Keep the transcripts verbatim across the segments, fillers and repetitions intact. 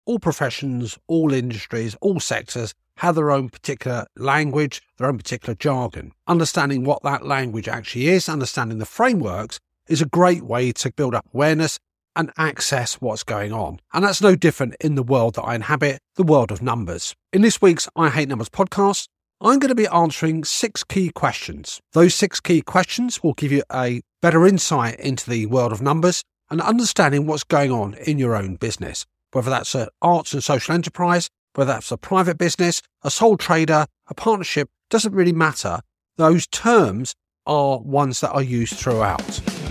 all professions, all industries, all sectors have their own particular language, their own particular jargon. Understanding what that language actually is, understanding the frameworks, is a great way to build up awareness and access what's going on. And that's no different in the world that I inhabit, the world of numbers. In this week's I Hate Numbers podcast, I'm going to be answering six key questions. Those six key questions will give you a better insight into the world of numbers and understanding what's going on in your own business, whether that's an arts and social enterprise, whether that's a private business, a sole trader, a partnership, doesn't really matter. Those terms are ones that are used throughout.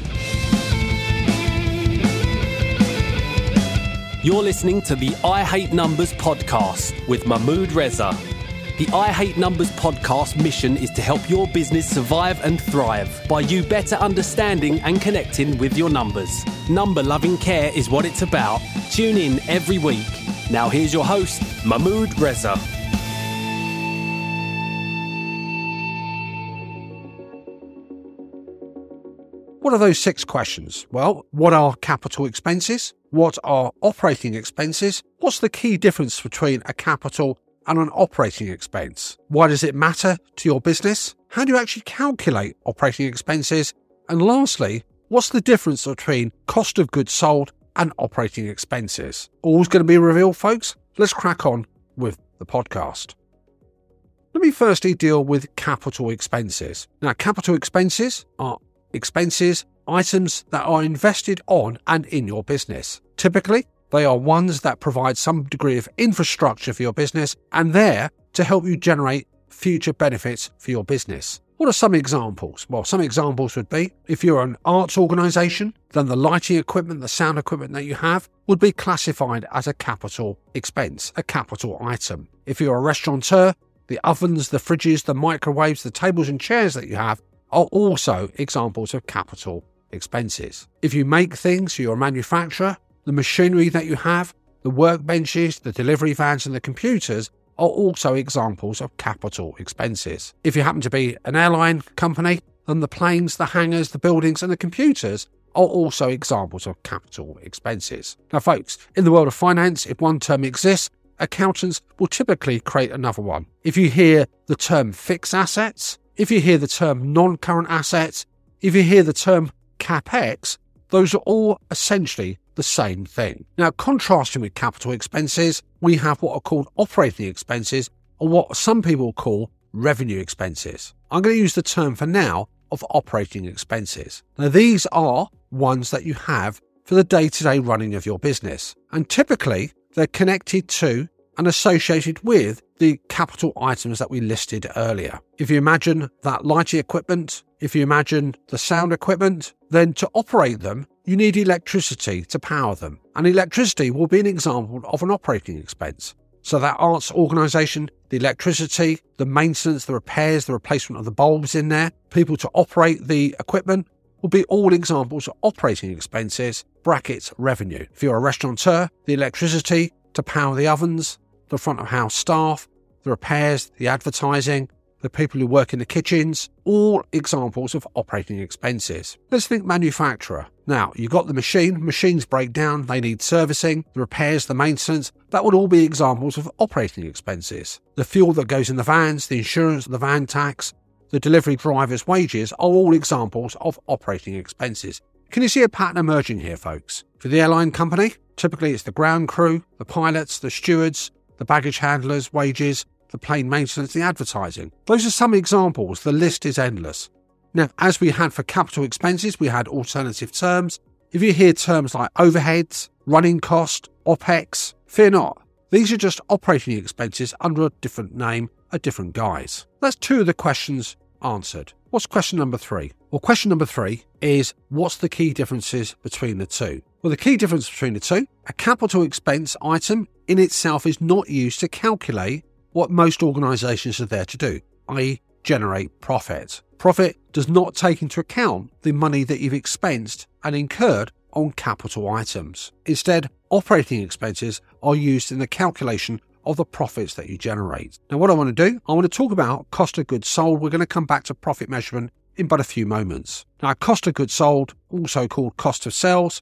You're listening to the I Hate Numbers podcast with Mahmood Reza. The I Hate Numbers podcast mission is to help your business survive and thrive by you better understanding and connecting with your numbers. Number-loving care is what it's about. Tune in every week. Now here's your host, Mahmood Reza. What are those six questions? Well, what are capital expenses? What are operating expenses? What's the key difference between a capital and an operating expense? Why does it matter to your business? How do you actually calculate operating expenses? And lastly, what's the difference between cost of goods sold and operating expenses? All's going to be revealed, folks. Let's crack on with the podcast. Let me firstly deal with capital expenses. Now, capital expenses are expenses, items that are invested on and in your business. Typically, they are ones that provide some degree of infrastructure for your business and there to help you generate future benefits for your business. What are some examples? Well, some examples would be, if you're an arts organisation, then the lighting equipment, the sound equipment that you have would be classified as a capital expense, a capital item. If you're a restaurateur, the ovens, the fridges, the microwaves, the tables and chairs that you have are also examples of capital expenses. If you make things, you're a manufacturer, the machinery that you have, the workbenches, the delivery vans and the computers are also examples of capital expenses. If you happen to be an airline company, then the planes, the hangars, the buildings and the computers are also examples of capital expenses. Now folks, in the world of finance, if one term exists, accountants will typically create another one. If you hear the term fixed assets, if you hear the term non-current assets, if you hear the term capex, those are all essentially the same thing. Now, contrasting with capital expenses, we have what are called operating expenses, or what some people call revenue expenses. I'm going to use the term for now of operating expenses. Now, these are ones that you have for the day-to-day running of your business, and typically they're connected to and associated with the capital items that we listed earlier. If you imagine that lighting equipment, if you imagine the sound equipment, then to operate them, you need electricity to power them. And electricity will be an example of an operating expense. So that arts organisation, the electricity, the maintenance, the repairs, the replacement of the bulbs in there, people to operate the equipment will be all examples of operating expenses, brackets revenue. If you're a restaurateur, the electricity to power the ovens, the front of house staff, the repairs, the advertising, the people who work in the kitchens, all examples of operating expenses. Let's think manufacturer. Now, you've got the machine, machines break down, they need servicing, the repairs, the maintenance, that would all be examples of operating expenses. The fuel that goes in the vans, the insurance, the van tax, the delivery driver's wages are all examples of operating expenses. Can you see a pattern emerging here, folks? For the airline company, typically it's the ground crew, the pilots, the stewards, the baggage handlers, wages, the plane maintenance, the advertising. Those are some examples. The list is endless. Now, as we had for capital expenses, we had alternative terms. If you hear terms like overheads, running cost, OPEX, fear not. These are just operating expenses under a different name, a different guise. That's two of the questions answered. What's question number three? Well, question number three is, what's the key differences between the two? Well, the key difference between the two, a capital expense item in itself is not used to calculate what most organisations are there to do, that is generate profit. Profit does not take into account the money that you've expensed and incurred on capital items. Instead, operating expenses are used in the calculation of the profits that you generate. Now, what I want to do, I want to talk about cost of goods sold. We're going to come back to profit measurement in but a few moments. Now, cost of goods sold, also called cost of sales,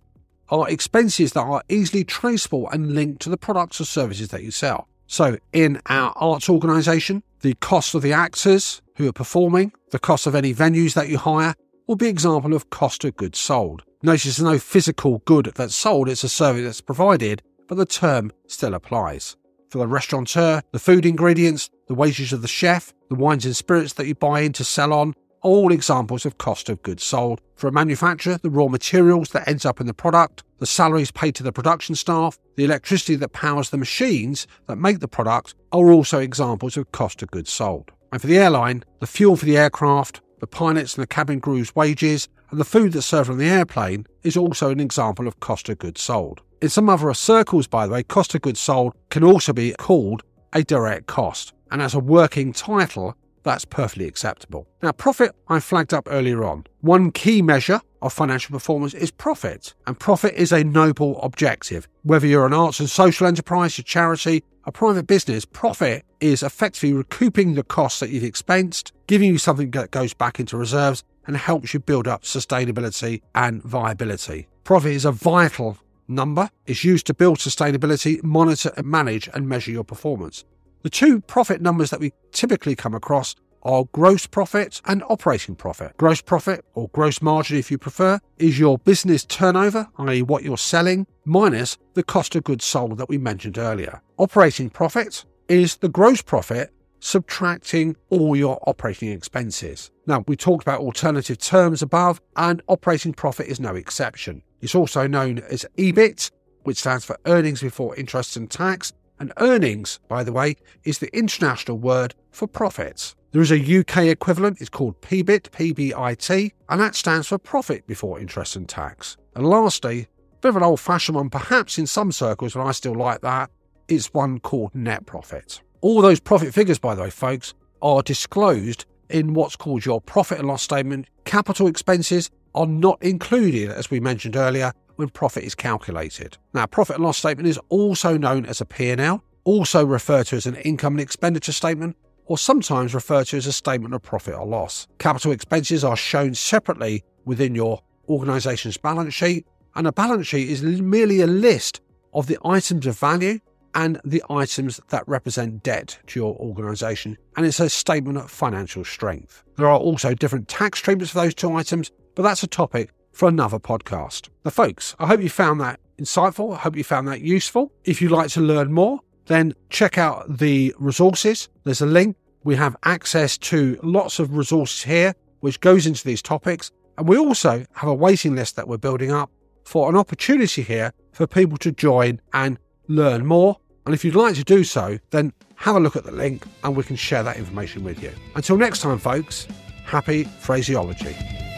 are expenses that are easily traceable and linked to the products or services that you sell. So in our arts organisation, the cost of the actors who are performing, the cost of any venues that you hire, will be an example of cost of goods sold. Notice there's no physical good that's sold, it's a service that's provided, but the term still applies. For the restaurateur, the food ingredients, the wages of the chef, the wines and spirits that you buy in to sell on, are all examples of cost of goods sold. For a manufacturer, the raw materials that ends up in the product, the salaries paid to the production staff, the electricity that powers the machines that make the product are also examples of cost of goods sold. And for the airline, the fuel for the aircraft, the pilots and the cabin crew's wages, and the food that's served on the airplane is also an example of cost of goods sold. In some other circles, by the way, cost of goods sold can also be called a direct cost, and as a working title, that's perfectly acceptable. Now, profit I flagged up earlier on. One key measure of financial performance is profit, and profit is a noble objective. Whether you're an arts and social enterprise, a charity, a private business, profit is effectively recouping the costs that you've expensed, giving you something that goes back into reserves and helps you build up sustainability and viability. Profit is a vital number. It's used to build sustainability, monitor and manage and measure your performance. The two profit numbers that we typically come across are gross profit and operating profit. Gross profit, or gross margin if you prefer, is your business turnover, that is what you're selling, minus the cost of goods sold that we mentioned earlier. Operating profit is the gross profit subtracting all your operating expenses. Now, we talked about alternative terms above, and operating profit is no exception. It's also known as E B I T, which stands for earnings before interest and tax, and earnings, by the way, is the international word for profits. There is a U K equivalent, it's called P B I T, P B I T, and that stands for profit before interest and tax. And lastly, a bit of an old-fashioned one, perhaps in some circles, but I still like that, is one called net profit. All those profit figures, by the way, folks, are disclosed in what's called your profit and loss statement. Capital expenses are not included, as we mentioned earlier, when profit is calculated. Now, profit and loss statement is also known as a P and L, also referred to as an income and expenditure statement, or sometimes referred to as a statement of profit or loss. Capital expenses are shown separately within your organisation's balance sheet, and a balance sheet is merely a list of the items of value and the items that represent debt to your organisation, and it's a statement of financial strength. There are also different tax treatments for those two items, but that's a topic for another podcast. Now, folks, I hope you found that insightful. I hope you found that useful. If you'd like to learn more, then check out the resources. There's a link. We have access to lots of resources here, which goes into these topics. And we also have a waiting list that we're building up for an opportunity here for people to join and learn more. And if you'd like to do so, then have a look at the link and we can share that information with you. Until next time, folks, happy phraseology.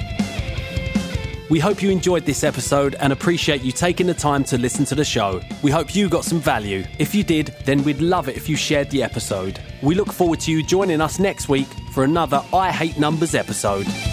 We hope you enjoyed this episode and appreciate you taking the time to listen to the show. We hope you got some value. If you did, then we'd love it if you shared the episode. We look forward to you joining us next week for another I Hate Numbers episode.